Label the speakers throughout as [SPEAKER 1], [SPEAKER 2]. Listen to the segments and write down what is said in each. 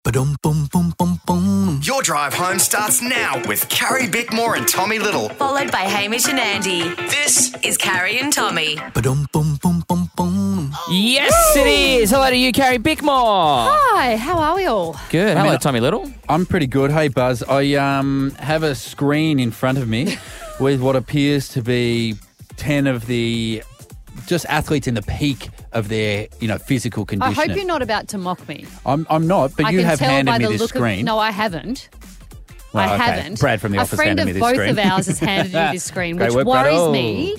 [SPEAKER 1] Ba-dum, bum, bum, bum, bum.
[SPEAKER 2] Your drive home starts now with Carrie Bickmore and Tommy Little.
[SPEAKER 3] Followed by Hamish and Andy.
[SPEAKER 2] This
[SPEAKER 3] Is Carrie and Tommy.
[SPEAKER 1] Ba-dum, bum, bum, bum, bum.
[SPEAKER 4] Yes, it is. Hello to you, Carrie Bickmore.
[SPEAKER 5] Hi, how are we all?
[SPEAKER 4] Good. Hello, Tommy Little.
[SPEAKER 6] I'm pretty good. Hey, Buzz. I have a screen in front of me with what appears to be 10 of the just athletes in the peak of their, physical
[SPEAKER 5] I
[SPEAKER 6] condition.
[SPEAKER 5] hope you're not about to mock me.
[SPEAKER 6] I'm not, but
[SPEAKER 5] I
[SPEAKER 6] you
[SPEAKER 5] can
[SPEAKER 6] have
[SPEAKER 5] tell
[SPEAKER 6] handed
[SPEAKER 5] by
[SPEAKER 6] me
[SPEAKER 5] the
[SPEAKER 6] this
[SPEAKER 5] look
[SPEAKER 6] screen.
[SPEAKER 5] No, I haven't.
[SPEAKER 6] Well,
[SPEAKER 5] I
[SPEAKER 6] okay.
[SPEAKER 5] haven't.
[SPEAKER 6] Brad from the office
[SPEAKER 5] A friend
[SPEAKER 6] handed
[SPEAKER 5] of
[SPEAKER 6] me this
[SPEAKER 5] both
[SPEAKER 6] screen.
[SPEAKER 5] of ours has handed you this screen,
[SPEAKER 6] Great
[SPEAKER 5] which
[SPEAKER 6] work,
[SPEAKER 5] worries
[SPEAKER 6] Brad.
[SPEAKER 5] me.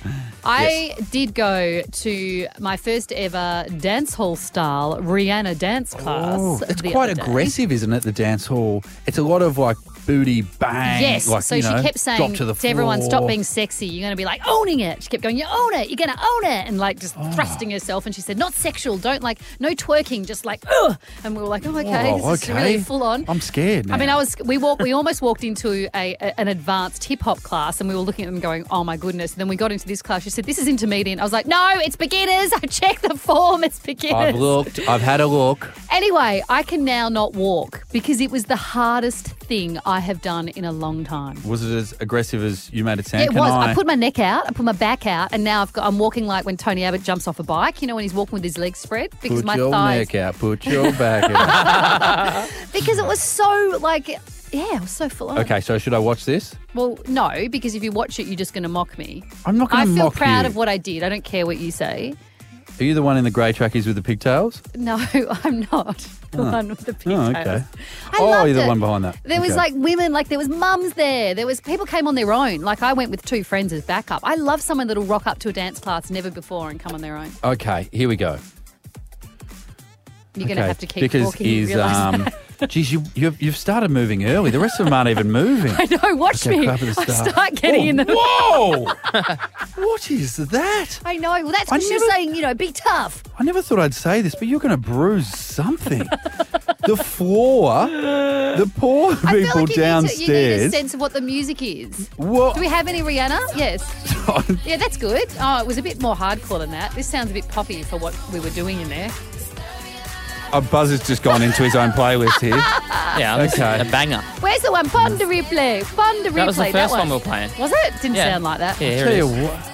[SPEAKER 5] I did go to my first ever dance hall style Rihanna dance class.
[SPEAKER 6] It's
[SPEAKER 5] the
[SPEAKER 6] quite
[SPEAKER 5] other day.
[SPEAKER 6] aggressive, isn't it, the dance hall? It's a lot of, booty bang.
[SPEAKER 5] Yes,
[SPEAKER 6] like,
[SPEAKER 5] so she kept saying
[SPEAKER 6] drop to the floor.
[SPEAKER 5] everyone, stop being sexy. You're going to be like owning it. She kept going, you own it. You're going to own it. And just thrusting herself. And she said, not sexual. Don't no twerking. Just ugh. And we were like, oh, okay. This is really full on.
[SPEAKER 6] I'm scared now.
[SPEAKER 5] I mean, we almost walked into an advanced hip hop class and we were looking at them going, oh my goodness. And then we got into this class. She said, this is intermediate. I was like, no, it's beginners. I checked the form. It's beginners.
[SPEAKER 6] I've looked. I've had a look.
[SPEAKER 5] Anyway, I can now not walk because it was the hardest thing I have done in a long time.
[SPEAKER 6] Was it as aggressive as you made it sound?
[SPEAKER 5] Yeah, it was. I put my neck out, I put my back out, and now I'm walking like when Tony Abbott jumps off a bike, when he's walking with his legs spread. Because
[SPEAKER 6] Put
[SPEAKER 5] my
[SPEAKER 6] your
[SPEAKER 5] thighs.
[SPEAKER 6] neck out. Put your back out.
[SPEAKER 5] Because it was so it was so full on.
[SPEAKER 6] Okay, so should I watch this?
[SPEAKER 5] Well, no, because if you watch it, you're just going to mock me.
[SPEAKER 6] I'm not
[SPEAKER 5] I
[SPEAKER 6] going to
[SPEAKER 5] feel
[SPEAKER 6] mock
[SPEAKER 5] proud
[SPEAKER 6] you.
[SPEAKER 5] of what I did. I don't care what you say.
[SPEAKER 6] Are you the one in the grey trackies with the pigtails?
[SPEAKER 5] No, I'm not the one with the pigtails.
[SPEAKER 6] Oh, okay.
[SPEAKER 5] I loved
[SPEAKER 6] you're the
[SPEAKER 5] it.
[SPEAKER 6] one behind that.
[SPEAKER 5] There was
[SPEAKER 6] Okay.
[SPEAKER 5] women, there was mums there. There was people came on their own. I went with two friends as backup. I love someone that'll rock up to a dance class never before and come on their own.
[SPEAKER 6] Okay, here we go.
[SPEAKER 5] You're going to have to keep
[SPEAKER 6] because
[SPEAKER 5] talking. You realise that.
[SPEAKER 6] Geez, you've started moving early. The rest of them aren't even moving.
[SPEAKER 5] I know, watch
[SPEAKER 6] Okay,
[SPEAKER 5] me.
[SPEAKER 6] clap at the
[SPEAKER 5] I
[SPEAKER 6] start.
[SPEAKER 5] start getting in the...
[SPEAKER 6] Whoa! What is that?
[SPEAKER 5] I know. Well, that's
[SPEAKER 6] I
[SPEAKER 5] because you're
[SPEAKER 6] never-
[SPEAKER 5] saying, be tough.
[SPEAKER 6] I never thought I'd say this, but you're going to bruise something. The floor, the poor
[SPEAKER 5] I feel
[SPEAKER 6] people
[SPEAKER 5] like you need a
[SPEAKER 6] downstairs.
[SPEAKER 5] sense of what the music is.
[SPEAKER 6] What?
[SPEAKER 5] Do we have any Rihanna? Yes. Yeah, that's good. Oh, it was a bit more hardcore than that. This sounds a bit poppy for what we were doing in there.
[SPEAKER 6] Buzz has just gone into his own playlist here.
[SPEAKER 4] Yeah,
[SPEAKER 6] Okay.
[SPEAKER 4] a banger.
[SPEAKER 5] Where's the one? Ponder replay. Ponder replay.
[SPEAKER 4] That was the first one we were playing.
[SPEAKER 5] Was it? Didn't
[SPEAKER 4] Yeah.
[SPEAKER 5] sound like that.
[SPEAKER 4] Yeah, here
[SPEAKER 6] Tell
[SPEAKER 4] it
[SPEAKER 6] you
[SPEAKER 4] is.
[SPEAKER 6] what.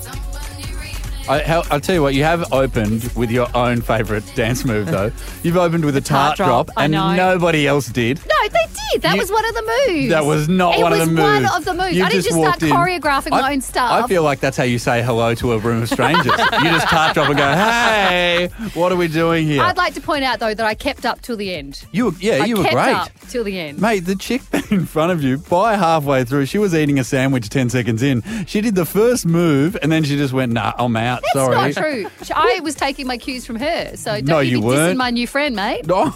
[SPEAKER 6] I'll tell you what, you have opened with your own favourite dance move, though. You've opened with a tart drop,
[SPEAKER 5] I
[SPEAKER 6] and
[SPEAKER 5] know.
[SPEAKER 6] nobody else did.
[SPEAKER 5] No, they did. That
[SPEAKER 6] You-
[SPEAKER 5] was one of the moves.
[SPEAKER 6] That was not one of the moves.
[SPEAKER 5] It was one of the moves.
[SPEAKER 6] You
[SPEAKER 5] I didn't just start
[SPEAKER 6] walked in.
[SPEAKER 5] choreographing my own stuff.
[SPEAKER 6] I feel like that's how you say hello to a room of strangers. You just tart drop and go, hey, what are we doing here?
[SPEAKER 5] I'd like to point out, though, that I kept up till the end.
[SPEAKER 6] you were
[SPEAKER 5] kept
[SPEAKER 6] great.
[SPEAKER 5] up till the end.
[SPEAKER 6] Mate, the chick in front of you, by halfway through, she was eating a sandwich 10 seconds in. She did the first move, and then she just went, nah, I'm out.
[SPEAKER 5] That's
[SPEAKER 6] Sorry.
[SPEAKER 5] not true. I was taking my cues from her. So don't
[SPEAKER 6] No,
[SPEAKER 5] you
[SPEAKER 6] you
[SPEAKER 5] be dissing
[SPEAKER 6] weren't.
[SPEAKER 5] my new friend, mate.
[SPEAKER 6] Oh.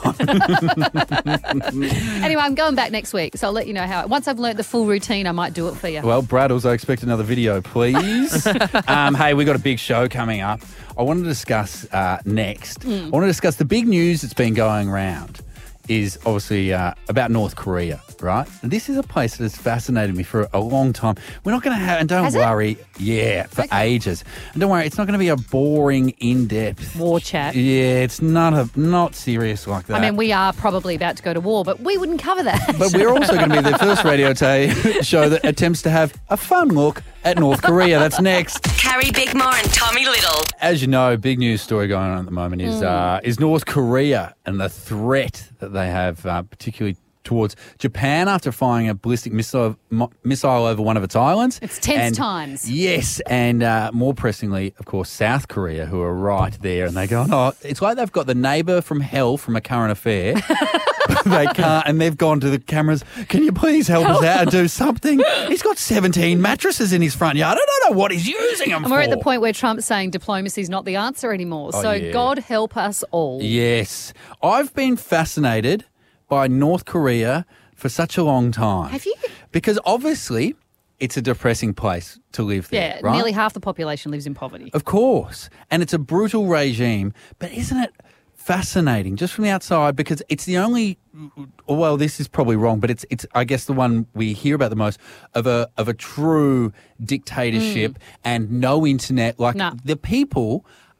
[SPEAKER 5] Anyway, I'm going back next week, so I'll let you know how. Once I've learnt the full routine, I might do it for you.
[SPEAKER 6] Well, Brad, also expect another video, please. Hey, we've got a big show coming up. I want to discuss next. I want to discuss the big news that's been going around is obviously about North Korea, right? And this is a place that has fascinated me for a long time. We're not going to have, and don't
[SPEAKER 5] Has it?
[SPEAKER 6] worry, for ages. And don't worry, it's not going to be a boring, in-depth
[SPEAKER 5] War chat.
[SPEAKER 6] Yeah, it's not serious like that.
[SPEAKER 5] I mean, we are probably about to go to war, but we wouldn't cover that.
[SPEAKER 6] But we're also going to be the first radio show that attempts to have a fun look at North Korea. That's next.
[SPEAKER 3] Carrie Bickmore and Tommy Little.
[SPEAKER 6] As you know, big news story going on at the moment is North Korea and the threat that they have, particularly towards Japan after firing a ballistic missile over one of its islands.
[SPEAKER 5] It's tense times.
[SPEAKER 6] Yes, and more pressingly, of course, South Korea, who are right there, and they go, oh, it's like they've got the neighbour from hell from A Current Affair. They can't, and they've gone to the cameras. Can you please help us out and do something? He's got 17 mattresses in his front yard. I don't know what he's using them
[SPEAKER 5] And
[SPEAKER 6] for.
[SPEAKER 5] we're at the point where Trump's saying diplomacy is not the answer anymore.
[SPEAKER 6] Oh,
[SPEAKER 5] So
[SPEAKER 6] yeah.
[SPEAKER 5] God help us all.
[SPEAKER 6] Yes. I've been fascinated by North Korea for such a long time.
[SPEAKER 5] Have you?
[SPEAKER 6] Because obviously it's a depressing place to live there,
[SPEAKER 5] Yeah,
[SPEAKER 6] right?
[SPEAKER 5] nearly half the population lives in poverty.
[SPEAKER 6] Of course. And it's a brutal regime, but isn't it fascinating just from the outside because it's the only, well, this is probably wrong, but it's I guess the one we hear about the most of a true dictatorship and no internet. Like
[SPEAKER 5] No.
[SPEAKER 6] the people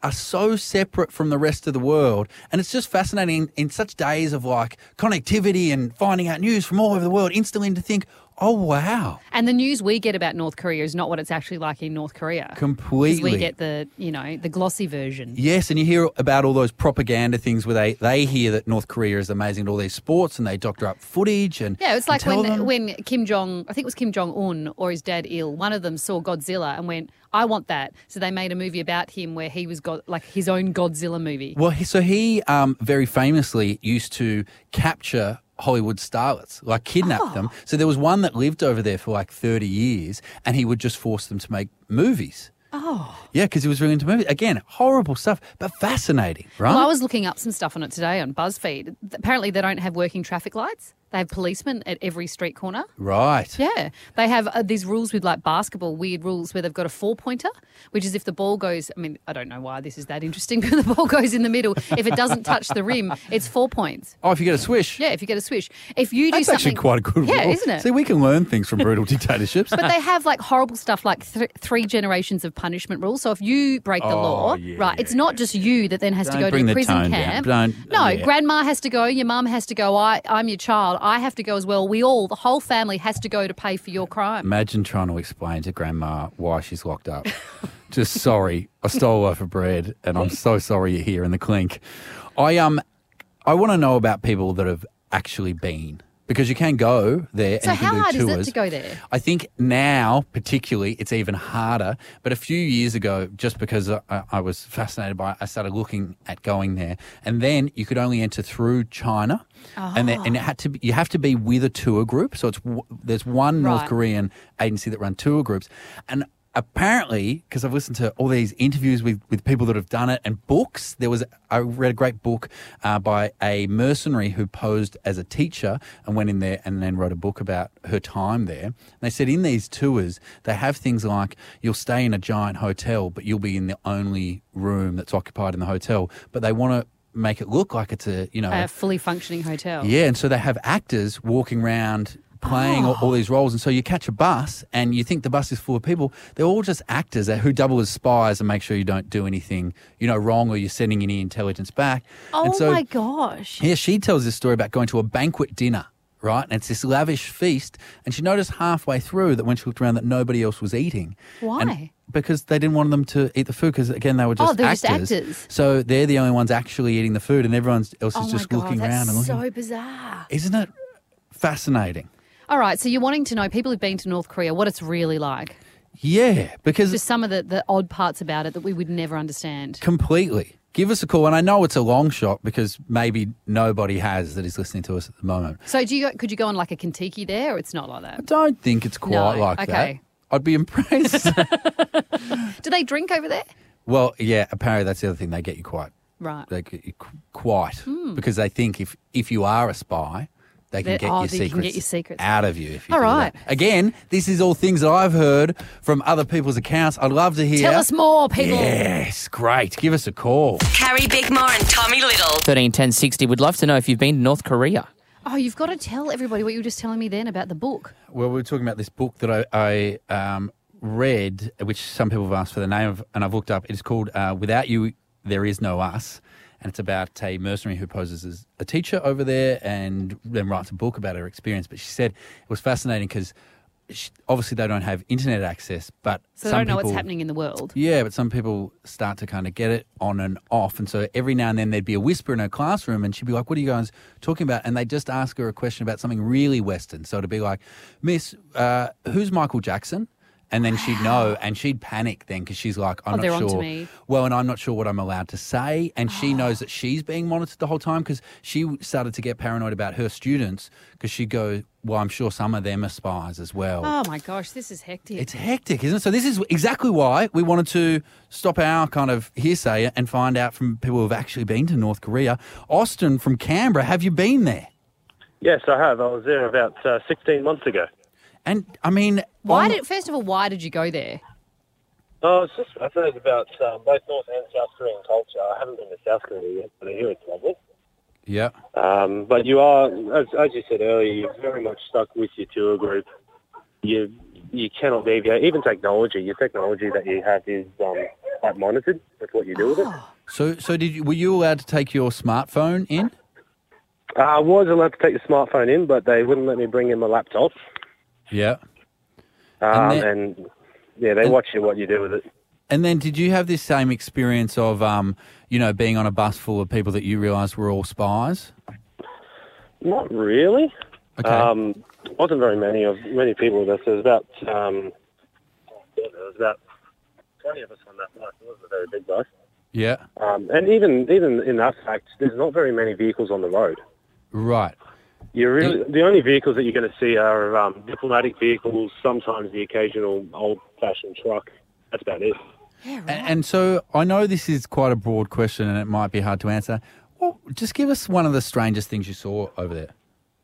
[SPEAKER 6] are so separate from the rest of the world. And it's just fascinating in such days of like connectivity and finding out news from all over the world instantly to think, oh, wow.
[SPEAKER 5] And the news we get about North Korea is not what it's actually like in North Korea.
[SPEAKER 6] Completely.
[SPEAKER 5] 'Cause we get the glossy version.
[SPEAKER 6] Yes, and you hear about all those propaganda things where they hear that North Korea is amazing at all these sports and they doctor up footage and
[SPEAKER 5] Yeah, it's like
[SPEAKER 6] and tell them.
[SPEAKER 5] when Kim Jong, I think it was Kim Jong-un or his dad Il, one of them saw Godzilla and went, I want that. So they made a movie about him where he was like his own Godzilla movie.
[SPEAKER 6] Well, so he very famously used to capture Hollywood starlets, like kidnap them. So there was one that lived over there for like 30 years and he would just force them to make movies.
[SPEAKER 5] Oh.
[SPEAKER 6] Yeah, because he was really into movies. Again, horrible stuff, but fascinating, right?
[SPEAKER 5] Well, I was looking up some stuff on it today on BuzzFeed. Apparently they don't have working traffic lights. They have policemen at every street corner.
[SPEAKER 6] Right.
[SPEAKER 5] Yeah. They have these rules with like basketball, weird rules where they've got a 4-pointer, which is if the ball goes, I mean, I don't know why this is that interesting, but the ball goes in the middle. If it doesn't touch the rim, it's 4 points.
[SPEAKER 6] Oh, if you get a swish.
[SPEAKER 5] Yeah, if you get a swish. If you do
[SPEAKER 6] That's
[SPEAKER 5] something...
[SPEAKER 6] actually quite a good
[SPEAKER 5] Yeah,
[SPEAKER 6] rule.
[SPEAKER 5] isn't it?
[SPEAKER 6] See, we can learn things from brutal dictatorships.
[SPEAKER 5] But they have like horrible stuff like 3 generations of punishment rules. So if you break the law,
[SPEAKER 6] yeah,
[SPEAKER 5] right, it's not just you that then has
[SPEAKER 6] Don't
[SPEAKER 5] to go
[SPEAKER 6] bring
[SPEAKER 5] to
[SPEAKER 6] the
[SPEAKER 5] a prison
[SPEAKER 6] tone down.
[SPEAKER 5] camp.
[SPEAKER 6] No,
[SPEAKER 5] grandma has to go, your mum has to go, I'm your child, I have to go as well. The whole family has to go to pay for your crime.
[SPEAKER 6] Imagine trying to explain to grandma why she's locked up. Just sorry, I stole a loaf of bread and I'm so sorry you're here in the clink. I want to know about people that have actually been, because you can go there
[SPEAKER 5] So
[SPEAKER 6] and you
[SPEAKER 5] how
[SPEAKER 6] can do
[SPEAKER 5] hard
[SPEAKER 6] tours.
[SPEAKER 5] is it to go there?
[SPEAKER 6] I think now, particularly, it's even harder. But a few years ago, just because I was fascinated by it, I started looking at going there. And then you could only enter through China. And it had to be, you have to be with a tour group. So there's one North
[SPEAKER 5] Right.
[SPEAKER 6] Korean agency that run tour groups. And apparently, because I've listened to all these interviews with people that have done it and books, I read a great book by a mercenary who posed as a teacher and went in there and then wrote a book about her time there. And they said in these tours, they have things like you'll stay in a giant hotel, but you'll be in the only room that's occupied in the hotel. But they want to make it look like it's
[SPEAKER 5] A fully functioning hotel.
[SPEAKER 6] yeah, and so they have actors walking around playing all these roles. And so you catch a bus and you think the bus is full of people. They're all just actors who double as spies and make sure you don't do anything, wrong or you're sending any intelligence back.
[SPEAKER 5] Oh,
[SPEAKER 6] and so,
[SPEAKER 5] my gosh.
[SPEAKER 6] yeah, she tells this story about going to a banquet dinner, right? And it's this lavish feast. And she noticed halfway through that when she looked around that nobody else was eating.
[SPEAKER 5] Why?
[SPEAKER 6] And because they didn't want them to eat the food because, again, they were just
[SPEAKER 5] they're
[SPEAKER 6] actors.
[SPEAKER 5] just actors.
[SPEAKER 6] So they're the only ones actually eating the food and everyone else
[SPEAKER 5] Oh
[SPEAKER 6] is
[SPEAKER 5] my
[SPEAKER 6] just
[SPEAKER 5] God,
[SPEAKER 6] looking
[SPEAKER 5] that's
[SPEAKER 6] around and looking.
[SPEAKER 5] so bizarre.
[SPEAKER 6] Isn't it fascinating?
[SPEAKER 5] All right, so you're wanting to know, people who've been to North Korea, what it's really like.
[SPEAKER 6] Yeah, because
[SPEAKER 5] Just some of the odd parts about it that we would never understand.
[SPEAKER 6] completely. Give us a call. And I know it's a long shot because maybe nobody has that is listening to us at the moment.
[SPEAKER 5] So could you go on like a Kentucky there, or it's not like that?
[SPEAKER 6] I don't think it's quite
[SPEAKER 5] No,
[SPEAKER 6] like
[SPEAKER 5] okay.
[SPEAKER 6] that. I'd be impressed.
[SPEAKER 5] Do they drink over there?
[SPEAKER 6] Well, yeah, apparently that's the other thing. They get you quite.
[SPEAKER 5] Right.
[SPEAKER 6] They get you quite. Because they think if you are a spy, they can get your
[SPEAKER 5] they can
[SPEAKER 6] secrets
[SPEAKER 5] get your secrets.
[SPEAKER 6] out of you. If you
[SPEAKER 5] All
[SPEAKER 6] do
[SPEAKER 5] right.
[SPEAKER 6] that. Again, this is all things that I've heard from other people's accounts. I'd love to hear.
[SPEAKER 5] Tell us more, people.
[SPEAKER 6] Yes, great. Give us a call.
[SPEAKER 3] Carrie Bickmore and Tommy Little.
[SPEAKER 4] 13 10 60. Would love to know if you've been to North Korea.
[SPEAKER 5] Oh, you've got to tell everybody what you were just telling me then about the book.
[SPEAKER 6] Well, we were talking about this book that I read, which some people have asked for the name of, and I've looked up. It's called Without You, There Is No Us. And it's about a mercenary who poses as a teacher over there and then writes a book about her experience. But she said it was fascinating because obviously they don't have internet access, but
[SPEAKER 5] So they
[SPEAKER 6] some
[SPEAKER 5] don't know
[SPEAKER 6] people,
[SPEAKER 5] what's happening in the world.
[SPEAKER 6] Yeah, but some people start to kind of get it on and off. And so every now and then there'd be a whisper in her classroom and she'd be like, what are you guys talking about? And they'd just ask her a question about something really Western. So it'd be like, Miss, who's Michael Jackson? And then she'd know and she'd panic then because she's like, I'm
[SPEAKER 5] they're
[SPEAKER 6] not
[SPEAKER 5] onto
[SPEAKER 6] sure.
[SPEAKER 5] me.
[SPEAKER 6] Well, and I'm not sure what I'm allowed to say. And she knows that she's being monitored the whole time because she started to get paranoid about her students because she'd go, well, I'm sure some of them are spies as well.
[SPEAKER 5] Oh, my gosh, this is hectic.
[SPEAKER 6] It's hectic, isn't it? So this is exactly why we wanted to stop our kind of hearsay and find out from people who have actually been to North Korea. Austin from Canberra, have you been there?
[SPEAKER 7] Yes, I have. I was there about 16 months ago.
[SPEAKER 6] And, I mean...
[SPEAKER 5] First of all, why did you go there?
[SPEAKER 7] Oh, it's just, I've heard about both North and South Korean culture. I haven't been to South Korea yet, but I hear it's lovely.
[SPEAKER 6] Yeah.
[SPEAKER 7] But you are, as you said earlier, you're very much stuck with your tour group. You cannot deviate. Even technology, your technology that you have is quite monitored with what you do with it.
[SPEAKER 6] So were you allowed to take your smartphone in?
[SPEAKER 7] I was allowed to take the smartphone in, but they wouldn't let me bring in my laptop.
[SPEAKER 6] Yeah.
[SPEAKER 7] They watch what you do with it.
[SPEAKER 6] And then did you have this same experience of, being on a bus full of people that you realised were all spies?
[SPEAKER 7] Not really.
[SPEAKER 6] Okay.
[SPEAKER 7] Wasn't very many people. There was about 20 of us on that bus. It wasn't a very big bus.
[SPEAKER 6] Yeah.
[SPEAKER 7] And even in that fact, there's not very many vehicles on the road.
[SPEAKER 6] Right.
[SPEAKER 7] The only vehicles that you're going to see are diplomatic vehicles, sometimes the occasional old-fashioned truck. That's about it.
[SPEAKER 5] Yeah, right.
[SPEAKER 6] And so I know this is quite a broad question and it might be hard to answer. Well, just give us one of the strangest things you saw over there.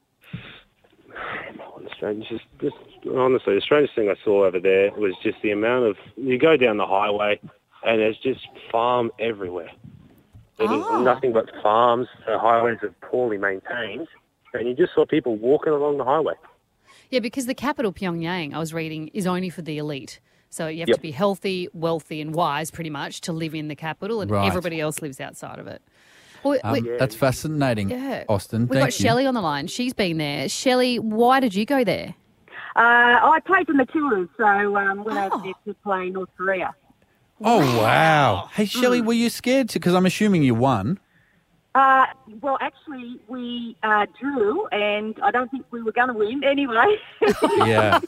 [SPEAKER 7] Honestly, the strangest thing I saw over there was just the amount of... You go down the highway and there's just farm everywhere. It is nothing but farms. The highways are poorly maintained. And you just saw people walking along the highway.
[SPEAKER 5] Yeah, because the capital, Pyongyang, I was reading, is only for the elite. So you have to be healthy, wealthy and wise, pretty much, to live in the capital, and everybody else lives outside of it. Well,
[SPEAKER 6] that's fascinating, Austin.
[SPEAKER 5] We've got Shelley on the line. She's been there. Shelley, why did you go there?
[SPEAKER 8] I played for Matildas, so went over there to play North Korea.
[SPEAKER 6] Oh, wow. Hey, Shelley, were you scared? Because I'm assuming you won.
[SPEAKER 8] Well, actually, we drew, and I don't think we were going to win anyway.
[SPEAKER 6] Yeah.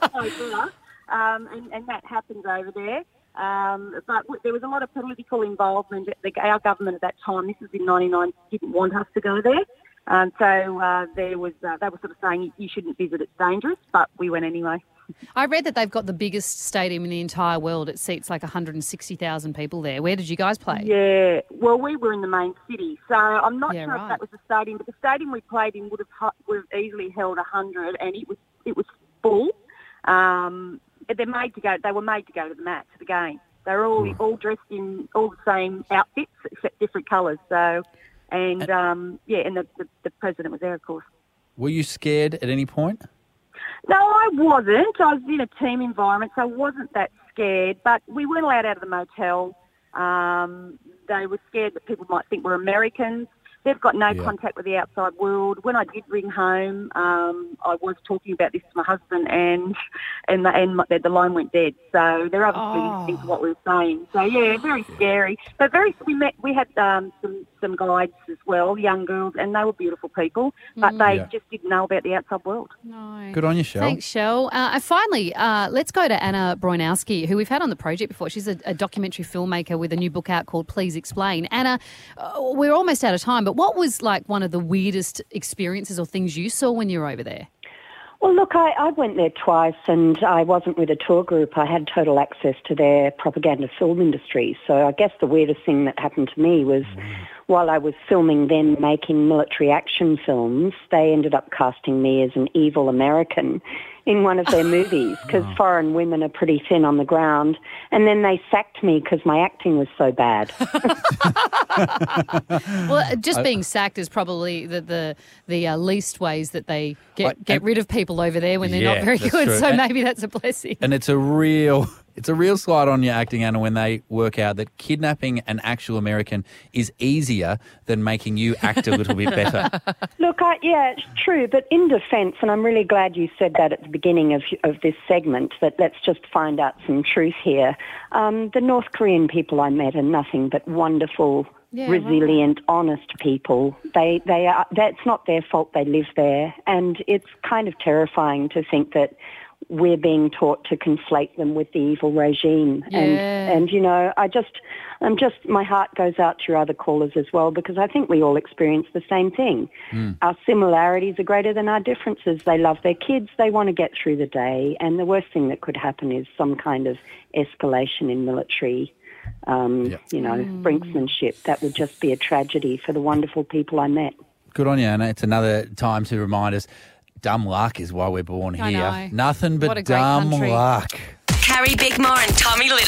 [SPEAKER 8] And that happens over there. But there was a lot of political involvement. Our government at that time, this was in 1999, didn't want us to go there. So they were sort of saying, you shouldn't visit, it's dangerous, but we went anyway.
[SPEAKER 5] I read that they've got the biggest stadium in the entire world. It seats like 160,000 people there. Where did you guys play?
[SPEAKER 8] Yeah, well, we were in the main city, so I'm not sure if that was the stadium, but the stadium we played in would have easily held 100, and it was full. They were made to go to the match, the game. They were all dressed in all the same outfits except different colours. So, and the president was there, of course.
[SPEAKER 6] Were you scared at any point?
[SPEAKER 8] No, I wasn't. I was in a team environment, so I wasn't that scared. But we weren't allowed out of the motel. They were scared that people might think we're Americans. They've got no contact with the outside world. When I did ring home, I was talking about this to my husband, and the line went dead. So they're obviously listening to what we were saying. So yeah, very scary. But we had some guides as well, young girls, and they were beautiful people, but they just didn't know about the outside world.
[SPEAKER 5] No.
[SPEAKER 6] Good on you, Shell.
[SPEAKER 5] Thanks, Shell. And finally, let's go to Anna Broinowski, who we've had on the project before. She's a documentary filmmaker with a new book out called Please Explain. Anna, we're almost out of time, but what was like one of the weirdest experiences or things you saw when you were over there?
[SPEAKER 9] Well, look, I went there twice and I wasn't with a tour group. I had total access to their propaganda film industry. So I guess the weirdest thing that happened to me was while I was filming then making military action films, they ended up casting me as an evil American in one of their movies because foreign women are pretty thin on the ground. And then they sacked me because my acting was so bad.
[SPEAKER 5] Well, just being sacked is probably the least ways that they get rid of people over there when they're not very good.
[SPEAKER 6] True.
[SPEAKER 5] So maybe that's a blessing.
[SPEAKER 6] And it's a real slide on your acting, Anna, when they work out that kidnapping an actual American is easier than making you act a little bit better.
[SPEAKER 9] Look, it's true, but in defence, and I'm really glad you said that at the beginning of this segment, that let's just find out some truth here. The North Korean people I met are nothing but wonderful, resilient, honest people. That's not their fault they live there, and it's kind of terrifying to think that we're being taught to conflate them with the evil regime.
[SPEAKER 5] Yeah.
[SPEAKER 9] And you know, my heart goes out to your other callers as well, because I think we all experience the same thing. Our similarities are greater than our differences. They love their kids. They want to get through the day. And the worst thing that could happen is some kind of escalation in military, brinksmanship. That would just be a tragedy for the wonderful people I met.
[SPEAKER 6] Good on you, Anna. It's another time to remind us dumb luck is why we're born
[SPEAKER 5] I
[SPEAKER 6] here.
[SPEAKER 5] know.
[SPEAKER 6] Nothing but
[SPEAKER 5] What a great
[SPEAKER 6] dumb
[SPEAKER 5] country.
[SPEAKER 6] luck.
[SPEAKER 3] Carrie Bickmore and Tommy Little.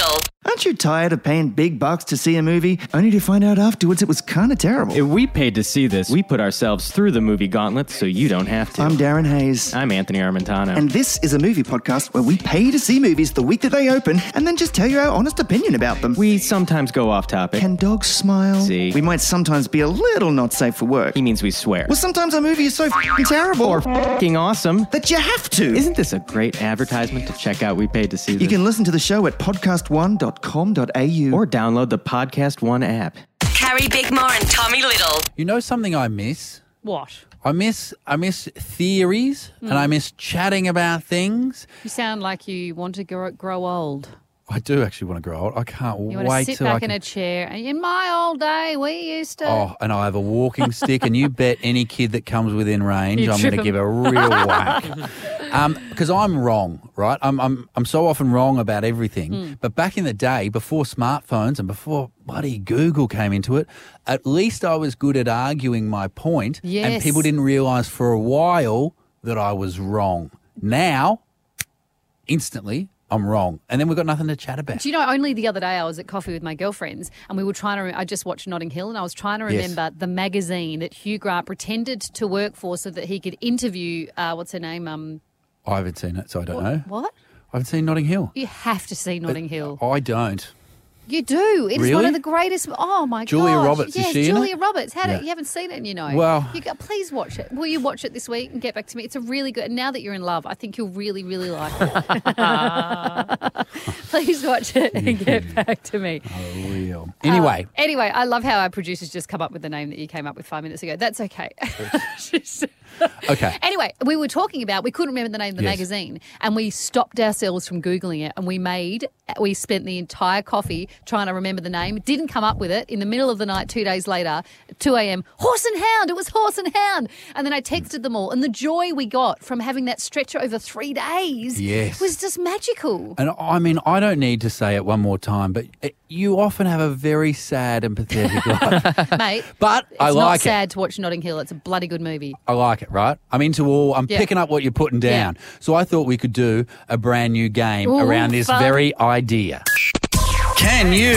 [SPEAKER 10] Aren't you tired of paying big bucks to see a movie, only to find out afterwards it was kind of terrible?
[SPEAKER 11] If we paid to see this, we put ourselves through the movie gauntlet so you don't have to.
[SPEAKER 10] I'm Darren Hayes.
[SPEAKER 11] I'm Anthony Armentano.
[SPEAKER 10] And this is a movie podcast where we pay to see movies the week that they open and then just tell you our honest opinion about them.
[SPEAKER 11] We sometimes go off topic.
[SPEAKER 10] Can dogs smile?
[SPEAKER 11] See?
[SPEAKER 10] We might sometimes be a little not safe for work.
[SPEAKER 11] He means we swear.
[SPEAKER 10] Well, sometimes a movie is so f***ing terrible
[SPEAKER 11] Or f***ing awesome
[SPEAKER 10] that you have to.
[SPEAKER 11] Isn't this a great advertisement to check out We Paid to See This?
[SPEAKER 10] You can listen to the show at podcast1.com.au
[SPEAKER 11] or download the Podcast One app.
[SPEAKER 3] Carrie Bickmore and Tommy Little.
[SPEAKER 6] You know something I miss?
[SPEAKER 5] What?
[SPEAKER 6] I miss theories and I miss chatting about things.
[SPEAKER 5] You sound like you want to grow old.
[SPEAKER 6] I do actually want to grow old. I can't
[SPEAKER 5] You want
[SPEAKER 6] wait
[SPEAKER 5] to sit
[SPEAKER 6] till I
[SPEAKER 5] back
[SPEAKER 6] can...
[SPEAKER 5] in a chair. And in my old day, we used to.
[SPEAKER 6] Oh, and I have a walking stick, and you bet any kid that comes within range,
[SPEAKER 5] You
[SPEAKER 6] I'm
[SPEAKER 5] trip
[SPEAKER 6] going to
[SPEAKER 5] 'em.
[SPEAKER 6] give a real whack. Because I'm wrong, right? I'm so often wrong about everything. But back in the day, before smartphones and before bloody Google came into it, at least I was good at arguing my point, and
[SPEAKER 5] Yes.
[SPEAKER 6] people didn't realise for a while that I was wrong. Now, instantly, I'm wrong, and then we've got nothing to chat about.
[SPEAKER 5] Do you know, only the other day I was at coffee with my girlfriends and we were trying to, I just watched Notting Hill and I was trying to
[SPEAKER 6] Yes.
[SPEAKER 5] remember the magazine that Hugh Grant pretended to work for so that he could interview, what's her name?
[SPEAKER 6] I haven't seen it, so I don't know.
[SPEAKER 5] What?
[SPEAKER 6] I haven't seen Notting Hill.
[SPEAKER 5] You have to see Notting Hill.
[SPEAKER 6] I don't.
[SPEAKER 5] You do. It is
[SPEAKER 6] Really?
[SPEAKER 5] one of the greatest. Oh, my God.
[SPEAKER 6] Julia Roberts, is
[SPEAKER 5] yes,
[SPEAKER 6] she in
[SPEAKER 5] Julia
[SPEAKER 6] it?
[SPEAKER 5] Roberts.
[SPEAKER 6] Yeah.
[SPEAKER 5] You haven't seen it and you know.
[SPEAKER 6] Well-
[SPEAKER 5] Please watch it. Will you watch it this week and get back to me? It's a really good. Now that you're in love, I think you'll really, really like it. Please watch it and get back to me.
[SPEAKER 6] Real. Anyway,
[SPEAKER 5] Anyway, I love how our producers just come up with the name that you came up with 5 minutes ago. That's okay.
[SPEAKER 6] okay.
[SPEAKER 5] Anyway, we were talking about, we couldn't remember the name of the
[SPEAKER 6] Yes.
[SPEAKER 5] magazine and we stopped ourselves from Googling it and we spent the entire coffee trying to remember the name, didn't come up with it. In the middle of the night, 2 days later, 2 a.m, Horse and Hound, it was Horse and Hound. And then I texted them all and the joy we got from having that stretch over 3 days
[SPEAKER 6] Yes.
[SPEAKER 5] was just magical.
[SPEAKER 6] And I mean, I don't need to say it one more time, but you often have a very sad and pathetic life.
[SPEAKER 5] Mate,
[SPEAKER 6] But
[SPEAKER 5] it's
[SPEAKER 6] I
[SPEAKER 5] not
[SPEAKER 6] like it.
[SPEAKER 5] sad to watch Notting Hill. It's a bloody good movie.
[SPEAKER 6] I like it, right? I'm
[SPEAKER 5] Yeah.
[SPEAKER 6] picking up what you're putting down. So I thought we could do a brand new game
[SPEAKER 5] Ooh,
[SPEAKER 6] around this
[SPEAKER 5] fun.
[SPEAKER 6] very idea. Can you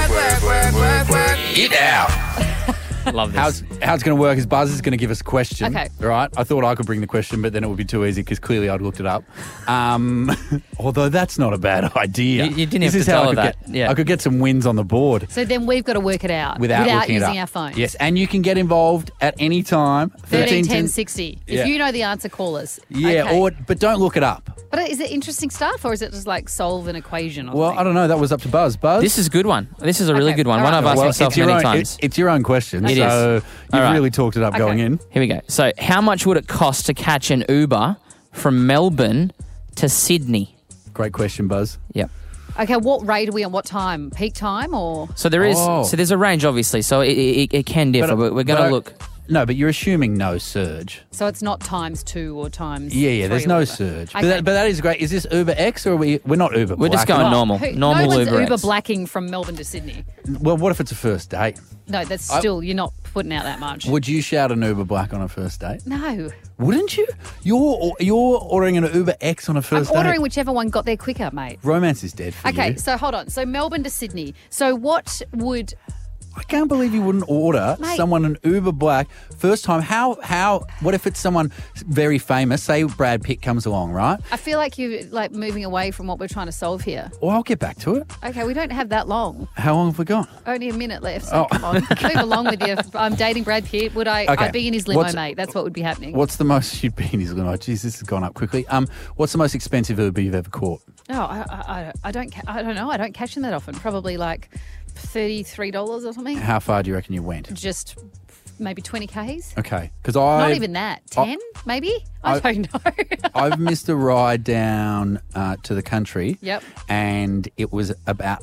[SPEAKER 6] it out?
[SPEAKER 4] Love this.
[SPEAKER 6] How it's going to work is Buzz is going to give us a question.
[SPEAKER 5] Okay.
[SPEAKER 6] Right? I thought I could bring the question, but then it would be too easy because clearly I'd looked it up. Although that's not a bad idea.
[SPEAKER 4] You didn't
[SPEAKER 6] This
[SPEAKER 4] have
[SPEAKER 6] is
[SPEAKER 4] to
[SPEAKER 6] how
[SPEAKER 4] tell
[SPEAKER 6] I
[SPEAKER 4] her
[SPEAKER 6] could
[SPEAKER 4] that.
[SPEAKER 6] get,
[SPEAKER 4] Yeah.
[SPEAKER 6] I could get some wins on the board.
[SPEAKER 5] So then we've got to work it out
[SPEAKER 6] Without looking it
[SPEAKER 5] using
[SPEAKER 6] up.
[SPEAKER 5] our phones.
[SPEAKER 6] Yes, and you can get involved at any time.
[SPEAKER 5] 13 10 60.
[SPEAKER 6] Yeah.
[SPEAKER 5] If you know the answer, call us.
[SPEAKER 6] Yeah,
[SPEAKER 5] Okay.
[SPEAKER 6] but don't look it up.
[SPEAKER 5] But is it interesting stuff or is it just like solve an equation? Or
[SPEAKER 6] Well,
[SPEAKER 5] something?
[SPEAKER 6] I don't know. That was up to Buzz. Buzz?
[SPEAKER 4] This is a good one. This is a really
[SPEAKER 5] Okay,
[SPEAKER 4] good one.
[SPEAKER 5] all
[SPEAKER 4] One
[SPEAKER 5] right.
[SPEAKER 4] I've asked
[SPEAKER 6] Well,
[SPEAKER 4] myself
[SPEAKER 6] it's your
[SPEAKER 4] many
[SPEAKER 6] own,
[SPEAKER 4] times.
[SPEAKER 6] It's your own question,
[SPEAKER 4] It is.
[SPEAKER 6] so you've
[SPEAKER 4] All right.
[SPEAKER 6] really talked it up
[SPEAKER 5] Okay.
[SPEAKER 6] going in.
[SPEAKER 4] Here we go. So, how much would it cost to catch an Uber from Melbourne to Sydney?
[SPEAKER 6] Great question, Buzz.
[SPEAKER 4] Yep.
[SPEAKER 5] Okay, what rate are we on? What time? Peak time or?
[SPEAKER 4] So there is.
[SPEAKER 6] Oh.
[SPEAKER 4] So there's a range, obviously. So it can differ. But we're going to look.
[SPEAKER 6] No, but you're assuming no surge.
[SPEAKER 5] So it's not times 2 or times.
[SPEAKER 6] Yeah,
[SPEAKER 5] 3
[SPEAKER 6] there's
[SPEAKER 5] or
[SPEAKER 6] no
[SPEAKER 5] whatever.
[SPEAKER 6] surge.
[SPEAKER 5] Okay.
[SPEAKER 6] But that is great. Is this Uber X or we're not Uber
[SPEAKER 4] We're just
[SPEAKER 6] Black?
[SPEAKER 4] going normal.
[SPEAKER 5] No one's
[SPEAKER 4] Uber
[SPEAKER 5] Uber
[SPEAKER 4] X.
[SPEAKER 5] blacking from Melbourne to Sydney.
[SPEAKER 6] Well, what if it's a first date?
[SPEAKER 5] No, that's still, you're not putting out that much.
[SPEAKER 6] Would you shout an Uber Black on a first date?
[SPEAKER 5] No.
[SPEAKER 6] Wouldn't you? You're ordering an Uber X on a
[SPEAKER 5] I'm
[SPEAKER 6] first
[SPEAKER 5] ordering
[SPEAKER 6] date.
[SPEAKER 5] whichever one got there quicker, mate.
[SPEAKER 6] Romance is dead for
[SPEAKER 5] Okay,
[SPEAKER 6] you.
[SPEAKER 5] so hold on. So Melbourne to Sydney. So what would...
[SPEAKER 6] I can't believe you wouldn't order
[SPEAKER 5] Mate.
[SPEAKER 6] someone an Uber Black first time. What if it's someone very famous? Say Brad Pitt comes along, right?
[SPEAKER 5] I feel like you're like moving away from what we're trying to solve here.
[SPEAKER 6] Well, I'll get back to it.
[SPEAKER 5] Okay, we don't have that long.
[SPEAKER 6] How long have we got?
[SPEAKER 5] Only a minute left. So
[SPEAKER 6] Oh.
[SPEAKER 5] come on, move along with you. If I'm dating Brad Pitt. Would I?
[SPEAKER 6] Okay.
[SPEAKER 5] I'd be in his limo,
[SPEAKER 6] What's-
[SPEAKER 5] mate. That's what would be happening.
[SPEAKER 6] What's the most you'd be in his limo? Jeez, this has gone up quickly. What's the most expensive Uber you've ever caught?
[SPEAKER 5] No, I don't. I don't know. I don't catch them that often. Probably like $33 or something.
[SPEAKER 6] How far do you reckon you went?
[SPEAKER 5] Just maybe 20 Ks.
[SPEAKER 6] Okay, because
[SPEAKER 5] Not even that. 10 maybe. I don't know.
[SPEAKER 6] I've missed a ride down to the country.
[SPEAKER 5] Yep.
[SPEAKER 6] And it was about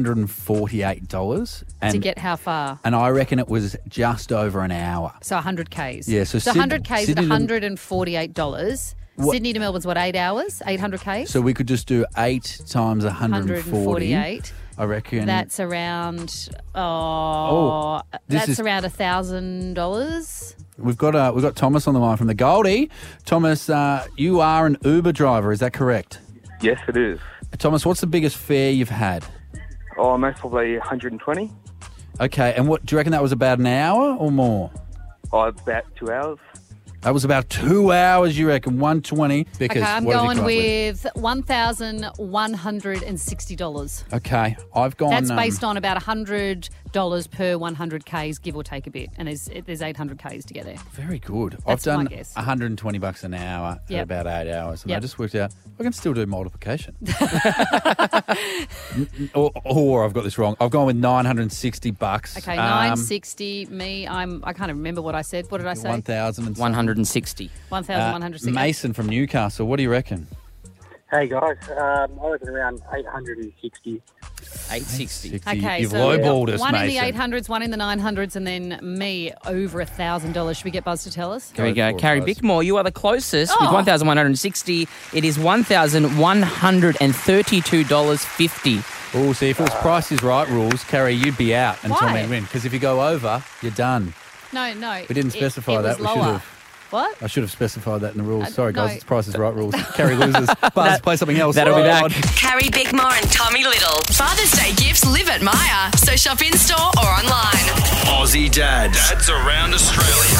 [SPEAKER 6] $148. And,
[SPEAKER 5] To get how far?
[SPEAKER 6] And I reckon it was just over an hour.
[SPEAKER 5] So 100 Ks.
[SPEAKER 6] Yeah, so
[SPEAKER 5] 100 Ks at
[SPEAKER 6] Sydney to-
[SPEAKER 5] $148.
[SPEAKER 6] What-
[SPEAKER 5] Sydney to Melbourne's what, 8 hours? 800 Ks?
[SPEAKER 6] So we could just do 8 times 140.
[SPEAKER 5] 148.
[SPEAKER 6] I reckon.
[SPEAKER 5] That's around
[SPEAKER 6] this
[SPEAKER 5] that's
[SPEAKER 6] is-
[SPEAKER 5] around $1,000.
[SPEAKER 6] We've got Thomas on the line from the Goldie. Thomas, you are an Uber driver, is that correct?
[SPEAKER 12] Yes, it is.
[SPEAKER 6] Thomas, what's the biggest fare you've had?
[SPEAKER 12] Oh, most probably 120.
[SPEAKER 6] Okay, and what do you reckon that was about an hour or more?
[SPEAKER 12] Oh, about 2 hours.
[SPEAKER 6] That was about 2 hours, you reckon, 120. Because
[SPEAKER 5] Okay, I'm
[SPEAKER 6] what have you
[SPEAKER 5] going
[SPEAKER 6] come up
[SPEAKER 5] with $1,160.
[SPEAKER 6] Okay, I've gone.
[SPEAKER 5] That's based on about $100 per 100 Ks, give or take a bit, and there's 800 Ks to get there.
[SPEAKER 6] Very good.
[SPEAKER 5] That's
[SPEAKER 6] I've
[SPEAKER 5] my
[SPEAKER 6] done
[SPEAKER 5] guess.
[SPEAKER 6] $120 an hour for
[SPEAKER 5] Yep.
[SPEAKER 6] about 8 hours, and I
[SPEAKER 5] Yep.
[SPEAKER 6] just worked out I can still do multiplication. or I've got this wrong. I've gone with $960.
[SPEAKER 5] Okay, 960. Me, I can't remember what I said. What did I say?
[SPEAKER 6] 1,000
[SPEAKER 4] 160.
[SPEAKER 5] 1,160.
[SPEAKER 6] Mason from Newcastle. What do you reckon?
[SPEAKER 13] Hey guys, I reckon around 860.
[SPEAKER 4] 860.
[SPEAKER 5] Okay,
[SPEAKER 6] You've
[SPEAKER 5] so
[SPEAKER 6] lowballed us,
[SPEAKER 5] one
[SPEAKER 6] Mason.
[SPEAKER 5] in the 800s, one in the 900s, and then me over $1,000. Should we get Buzz to tell us?
[SPEAKER 4] Here we go.
[SPEAKER 6] for it,
[SPEAKER 4] Carrie
[SPEAKER 6] Buzz.
[SPEAKER 4] Bickmore, you are the closest with
[SPEAKER 5] Oh.
[SPEAKER 4] 1,160. It is $1,132.50.
[SPEAKER 6] Oh, see, if it was Price is Right rules, Carrie, you'd be out until
[SPEAKER 5] Why?
[SPEAKER 6] men win. Because if you go over, you're done.
[SPEAKER 5] No.
[SPEAKER 6] We didn't specify
[SPEAKER 5] it
[SPEAKER 6] that.
[SPEAKER 5] Was
[SPEAKER 6] We should
[SPEAKER 5] lower.
[SPEAKER 6] have.
[SPEAKER 5] What?
[SPEAKER 6] I should have specified that in the rules. Sorry, guys,
[SPEAKER 5] no.
[SPEAKER 6] it's Price is Right rules. Carrie loses. Buzz, play something else.
[SPEAKER 4] That'll be
[SPEAKER 6] Oh,
[SPEAKER 4] back.
[SPEAKER 6] God.
[SPEAKER 3] Carrie Bickmore and Tommy Little. Father's Day gifts live at Myer. So shop in store or online.
[SPEAKER 2] Aussie dads. Dads around Australia.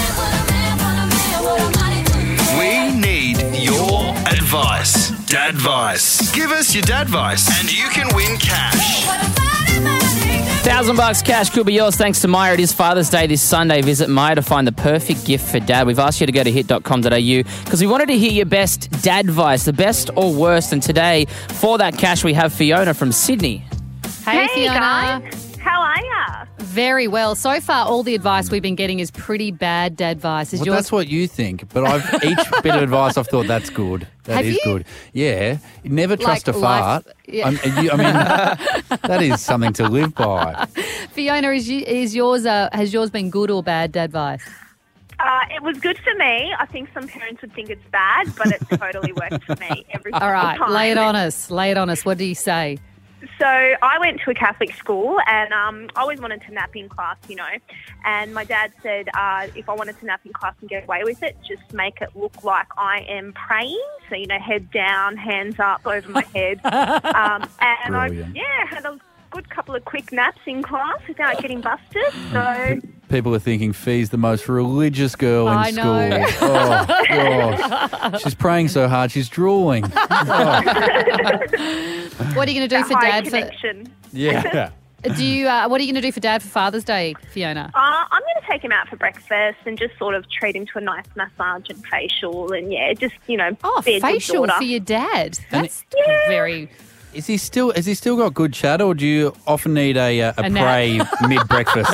[SPEAKER 2] We need your advice. Dadvice. Give us your dadvice and you can win cash.
[SPEAKER 4] $1,000 cash could be yours thanks to Myer. It is Father's Day this Sunday. Visit Myer to find the perfect gift for dad. We've asked you to go to hit.com.au because we wanted to hear your best dad advice, the best or worst. And today, for that cash, we have Fiona from Sydney.
[SPEAKER 5] Hey, Fiona.
[SPEAKER 14] guys. How are ya?
[SPEAKER 5] Very well. So far, all the advice we've been getting is pretty bad dad advice. Is
[SPEAKER 6] Well,
[SPEAKER 5] yours?
[SPEAKER 6] that's what you think, but each bit of advice I've thought that's good. That
[SPEAKER 5] Have
[SPEAKER 6] is
[SPEAKER 5] you?
[SPEAKER 6] good. Yeah, never trust
[SPEAKER 5] Like
[SPEAKER 6] a
[SPEAKER 5] life-
[SPEAKER 6] fart.
[SPEAKER 5] yeah.
[SPEAKER 6] I mean, that is something to live by.
[SPEAKER 5] Fiona, is yours? Has yours been good or bad dad advice?
[SPEAKER 14] It was good for me. I think some parents would think it's bad, but it totally worked for me every
[SPEAKER 5] All
[SPEAKER 14] single
[SPEAKER 5] right,
[SPEAKER 14] time.
[SPEAKER 5] lay it on us. Lay it on us. What do you say?
[SPEAKER 14] So I went to a Catholic school and I always wanted to nap in class, and my dad said if I wanted to nap in class and get away with it, just make it look like I am praying. So, head down, hands up over my head. And
[SPEAKER 6] Brilliant.
[SPEAKER 14] I had a good couple of quick naps in class without getting busted. So
[SPEAKER 6] People are thinking Fee's the most religious girl in
[SPEAKER 5] I
[SPEAKER 6] school.
[SPEAKER 5] know.
[SPEAKER 6] Oh, gosh. She's praying so hard, she's drooling. Oh,
[SPEAKER 5] What are you going to do for
[SPEAKER 14] high
[SPEAKER 5] dad?
[SPEAKER 14] connection.
[SPEAKER 6] yeah.
[SPEAKER 5] What are you going to do for dad for Father's Day, Fiona?
[SPEAKER 14] I'm going to take him out for breakfast and just sort of treat him to a nice massage and facial and, just, be a good
[SPEAKER 5] Facial
[SPEAKER 14] daughter.
[SPEAKER 5] for your dad. That's very.
[SPEAKER 6] Has he still got good chat, or do you often need a
[SPEAKER 5] A nap.
[SPEAKER 6] pray mid-breakfast?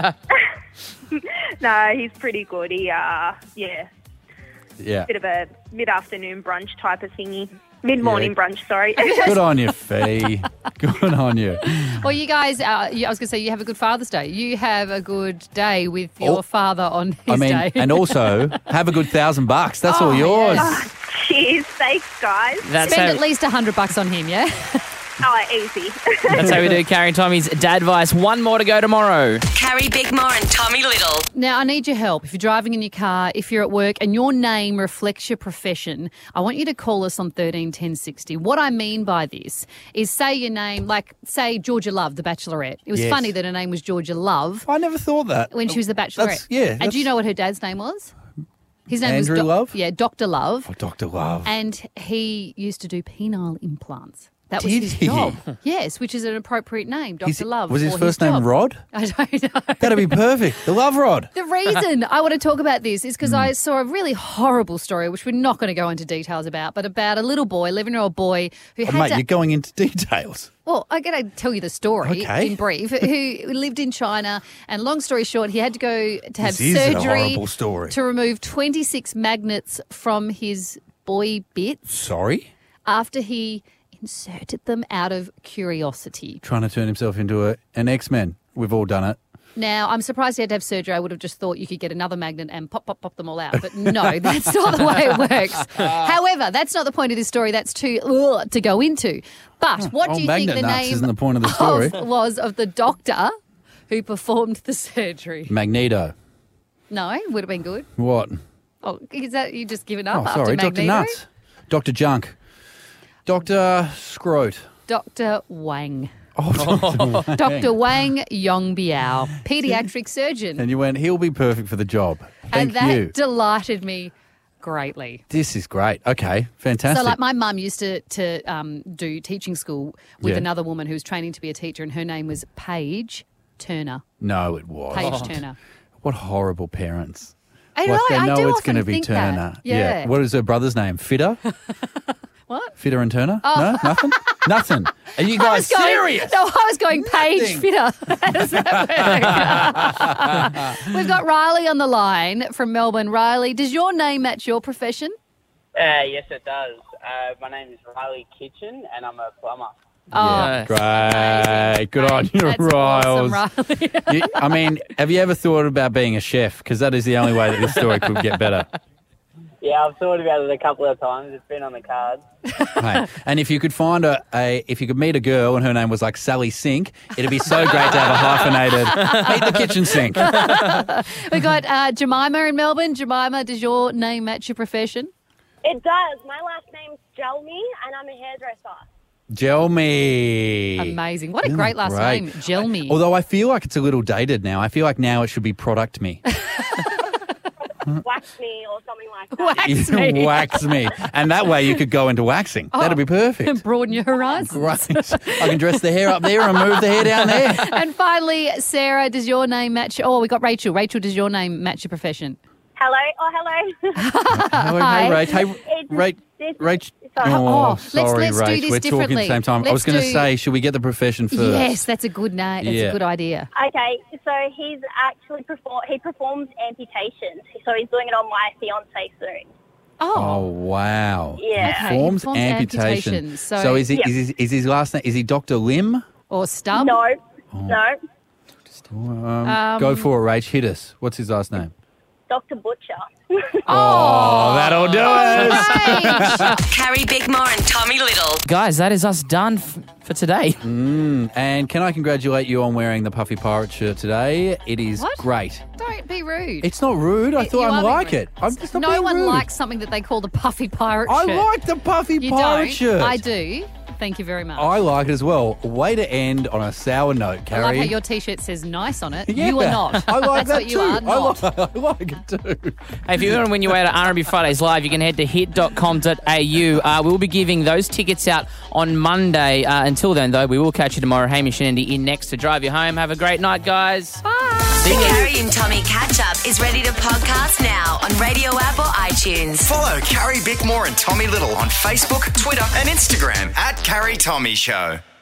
[SPEAKER 14] No, he's pretty good. He,
[SPEAKER 6] Yeah.
[SPEAKER 14] bit of a mid-afternoon brunch type of thingy. Mid-morning
[SPEAKER 6] Yeah.
[SPEAKER 14] brunch, sorry.
[SPEAKER 6] Good on you, Fee. Good on you.
[SPEAKER 5] Well, you guys, I was going to say, you have a good Father's Day. You have a good day with your father on his day.
[SPEAKER 6] and also have a good $1,000. That's
[SPEAKER 5] Oh,
[SPEAKER 6] all yours.
[SPEAKER 5] yes.
[SPEAKER 14] Cheers. Thanks, guys.
[SPEAKER 4] That's
[SPEAKER 5] Spend
[SPEAKER 4] how-
[SPEAKER 5] at least $100 on him, yeah?
[SPEAKER 14] Oh, easy.
[SPEAKER 4] That's how we do Carrie and Tommy's dad advice. One more to go tomorrow.
[SPEAKER 3] Carrie Bickmore and Tommy Little.
[SPEAKER 5] Now, I need your help. If you're driving in your car, if you're at work and your name reflects your profession, I want you to call us on 13 10 60. What I mean by this is say your name, like say Georgia Love, the Bachelorette. It was
[SPEAKER 6] Yes.
[SPEAKER 5] funny that her name was Georgia Love
[SPEAKER 6] I never thought that.
[SPEAKER 5] when she was the Bachelorette. And do you know what her dad's name was? His name
[SPEAKER 6] Andrew
[SPEAKER 5] was
[SPEAKER 6] Love?
[SPEAKER 5] Yeah, Dr. Love.
[SPEAKER 6] Oh, Dr. Love.
[SPEAKER 5] And he used to do penile implants. That was
[SPEAKER 6] Did
[SPEAKER 5] his
[SPEAKER 6] he?
[SPEAKER 5] job. Yes, which is an appropriate name, Dr. Love.
[SPEAKER 6] Was his
[SPEAKER 5] for
[SPEAKER 6] first name
[SPEAKER 5] job.
[SPEAKER 6] Rod?
[SPEAKER 5] I don't know.
[SPEAKER 6] That'd be perfect. The Love Rod.
[SPEAKER 5] The reason I want to talk about this is because
[SPEAKER 6] Hmm.
[SPEAKER 5] I saw a really horrible story, which we're not going to go into details about, but about a little boy, 11-year-old boy, who
[SPEAKER 6] Oh,
[SPEAKER 5] had
[SPEAKER 6] mate,
[SPEAKER 5] to...
[SPEAKER 6] you're going into details.
[SPEAKER 5] Well, I'm going to tell you the story
[SPEAKER 6] Okay.
[SPEAKER 5] in brief, who lived in China, and long story short, he had to go to have
[SPEAKER 6] This is a
[SPEAKER 5] surgery
[SPEAKER 6] horrible story.
[SPEAKER 5] to remove 26 magnets from his boy bits
[SPEAKER 6] Sorry?
[SPEAKER 5] after he inserted them out of curiosity.
[SPEAKER 6] Trying to turn himself into an X-Men. We've all done it.
[SPEAKER 5] Now, I'm surprised he had to have surgery. I would have just thought you could get another magnet and pop them all out. But no, that's not the way it works. However, that's not the point of this story. That's to go into. But what do you think
[SPEAKER 6] magnet
[SPEAKER 5] the
[SPEAKER 6] nuts
[SPEAKER 5] name
[SPEAKER 6] isn't the point of the story.
[SPEAKER 5] was of the doctor who performed the surgery?
[SPEAKER 6] Magneto.
[SPEAKER 5] No, would have been good.
[SPEAKER 6] What?
[SPEAKER 5] Oh, is that you just given up
[SPEAKER 6] Oh,
[SPEAKER 5] after
[SPEAKER 6] sorry.
[SPEAKER 5] Magneto?
[SPEAKER 6] Dr. Nuts. Dr. Junk. Dr. Scrote.
[SPEAKER 5] Dr. Wang. Dr. Wang Yongbiao, paediatric surgeon.
[SPEAKER 6] And you went, he'll be perfect for the job.
[SPEAKER 5] And
[SPEAKER 6] Thank
[SPEAKER 5] that
[SPEAKER 6] you.
[SPEAKER 5] delighted me greatly.
[SPEAKER 6] This is great. Okay, fantastic.
[SPEAKER 5] So, like, my mum used to do teaching school with
[SPEAKER 6] Yeah.
[SPEAKER 5] another woman who was training to be a teacher, and her name was Paige Turner.
[SPEAKER 6] No, it was.
[SPEAKER 5] Paige Turner.
[SPEAKER 6] What horrible parents.
[SPEAKER 5] I
[SPEAKER 6] Like,
[SPEAKER 5] know,
[SPEAKER 6] they
[SPEAKER 5] I
[SPEAKER 6] know
[SPEAKER 5] do
[SPEAKER 6] it's
[SPEAKER 5] often
[SPEAKER 6] going to be
[SPEAKER 5] think that.
[SPEAKER 6] Turner.
[SPEAKER 5] Yeah.
[SPEAKER 6] What is her brother's name? Fitter?
[SPEAKER 5] What?
[SPEAKER 6] Fitter and Turner?
[SPEAKER 5] Oh.
[SPEAKER 6] No, nothing? Nothing. Are you
[SPEAKER 5] I
[SPEAKER 6] guys
[SPEAKER 5] was going-
[SPEAKER 6] serious?
[SPEAKER 5] No, I was going Paige Fitter. How does that work? We've got Riley on the line from Melbourne. Riley, does your name match your profession?
[SPEAKER 15] Yes, it does. My name is Riley Kitchen, and I'm a plumber.
[SPEAKER 6] Yeah, great. Good on you,
[SPEAKER 5] That's
[SPEAKER 6] Riles.
[SPEAKER 5] awesome, Riley.
[SPEAKER 6] I mean, have you ever thought about being a chef? Because that is the only way that this story could get better.
[SPEAKER 15] Yeah, I've thought about it a couple of times. It's been on the cards.
[SPEAKER 6] Hey, and if you could find if you could meet a girl and her name was like Sally Sink, it'd be so great to have a hyphenated meet the kitchen sink.
[SPEAKER 5] We've got Jemima in Melbourne. Jemima, does your name match your profession?
[SPEAKER 16] It does. My last name's Jelmy, and I'm a hairdresser.
[SPEAKER 6] Jelmy.
[SPEAKER 5] Amazing. What a
[SPEAKER 6] Isn't
[SPEAKER 5] great
[SPEAKER 6] that
[SPEAKER 5] last
[SPEAKER 6] great?
[SPEAKER 5] name, Jelmy.
[SPEAKER 6] Although I feel like it's a little dated now. I feel like now it should be Product Me.
[SPEAKER 16] Wax me or something like that.
[SPEAKER 6] Wax me. And that way you could go into waxing. That'd be perfect.
[SPEAKER 5] Broaden your horizons.
[SPEAKER 6] Right. I can dress the hair up there and move the hair down there.
[SPEAKER 5] And finally, Sarah, does your name match? Oh, we got Rachel. Rachel, does your name match your profession?
[SPEAKER 16] Hello. Oh, hello.
[SPEAKER 6] Hello,
[SPEAKER 5] Hi.
[SPEAKER 6] hey, Rach. Hey, Rach. Oh, sorry,
[SPEAKER 5] let's do
[SPEAKER 6] Rach.
[SPEAKER 5] this
[SPEAKER 6] We're talking at the
[SPEAKER 5] differently.
[SPEAKER 6] same time. I was
[SPEAKER 5] Let's
[SPEAKER 6] going to
[SPEAKER 5] do-
[SPEAKER 6] say, should we get the profession first?
[SPEAKER 5] Yes, that's a good name. That's
[SPEAKER 6] Yeah.
[SPEAKER 5] a good idea.
[SPEAKER 16] Okay, so he's actually he performs amputations. So he's doing it on my fiance soon.
[SPEAKER 6] Oh, wow.
[SPEAKER 16] Yeah. Okay,
[SPEAKER 6] Performs
[SPEAKER 5] performs
[SPEAKER 6] amputation.
[SPEAKER 5] amputations. So-
[SPEAKER 6] So is, he,
[SPEAKER 16] Yeah.
[SPEAKER 6] is his last name, is he Dr. Lim?
[SPEAKER 5] Or Stub?
[SPEAKER 16] No,
[SPEAKER 6] Oh.
[SPEAKER 16] no,
[SPEAKER 6] Go for it, Rach. Hit us. What's his last name?
[SPEAKER 16] Dr. Butcher.
[SPEAKER 6] Oh, that'll do it.
[SPEAKER 3] Carrie Bickmore and Tommy Little.
[SPEAKER 4] Guys, that is us done for today.
[SPEAKER 6] And can I congratulate you on wearing the Puffy Pirate shirt today? It is
[SPEAKER 5] What?
[SPEAKER 6] great.
[SPEAKER 5] Don't be rude.
[SPEAKER 6] It's not rude. I
[SPEAKER 5] You
[SPEAKER 6] thought
[SPEAKER 5] are
[SPEAKER 6] I
[SPEAKER 5] being
[SPEAKER 6] like
[SPEAKER 5] rude.
[SPEAKER 6] it. I'm just not
[SPEAKER 5] No
[SPEAKER 6] being
[SPEAKER 5] one
[SPEAKER 6] rude.
[SPEAKER 5] likes something that they call the puffy pirate
[SPEAKER 6] I
[SPEAKER 5] shirt.
[SPEAKER 6] like the Puffy
[SPEAKER 5] You
[SPEAKER 6] Pirate
[SPEAKER 5] don't?
[SPEAKER 6] shirt.
[SPEAKER 5] I do. Thank you very much.
[SPEAKER 6] I like it as well. Way to end on a sour note,
[SPEAKER 5] I
[SPEAKER 6] Carrie.
[SPEAKER 5] love how your T-shirt says nice on it.
[SPEAKER 6] Yeah,
[SPEAKER 5] You are not.
[SPEAKER 6] I like
[SPEAKER 5] That's
[SPEAKER 6] that
[SPEAKER 5] what you
[SPEAKER 6] too.
[SPEAKER 5] are not.
[SPEAKER 6] I like it too.
[SPEAKER 4] Hey, if you want to win your way to R&B Fridays Live, you can head to hit.com.au. We'll be giving those tickets out on Monday. Until then, though, we will catch you tomorrow. Hamish and Andy in next to drive you home. Have a great night, guys.
[SPEAKER 3] The Carrie and Tommy catch up is ready to podcast now on Radio app or iTunes.
[SPEAKER 2] Follow Carrie Bickmore and Tommy Little on Facebook, Twitter, and Instagram @Carrie Tommy Show.